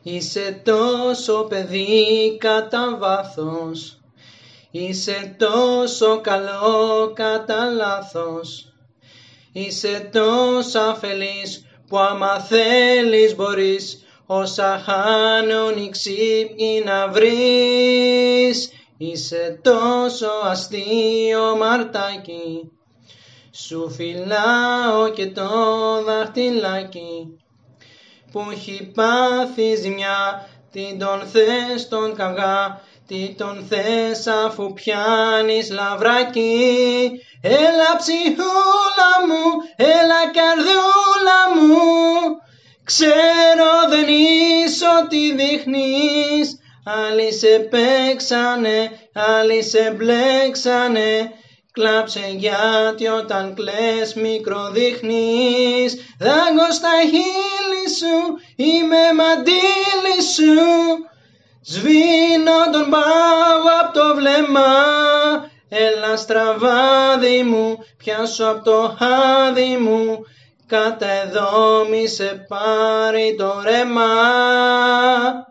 Είσαι τόσο παιδί κατά βάθος, είσαι τόσο καλό κατά λάθος. Είσαι τόσο αφελής που άμα θέλεις μπορείς όσα χάνουν οι ξύπνοι να βρεις. Είσαι τόσο αστείο μαρτάκι, σου φυλάω και το δαχτυλάκι, που έχει πάθει ζημιά. Τι τον θες τον καυγά, τι τον θες αφού πιάνεις λαβράκι. Έλα ψυχούλα μου, έλα καρδούλα μου, ξέρω δεν είσαι ό,τι δείχνεις. Άλλοι σε παίξανε, άλλοι σε μπλέξανε, κλάψε γιατί όταν κλαις μικρό δείχνεις. Δάγκω στα χείλη σου, είμαι μαντίλι σου, σβήνω τον πάγο απ' το βλέμμα. Έλα στραβάδι μου, πιάσω απ' το χάδι μου, κάτα εδώ μη σε πάρει το ρέμα.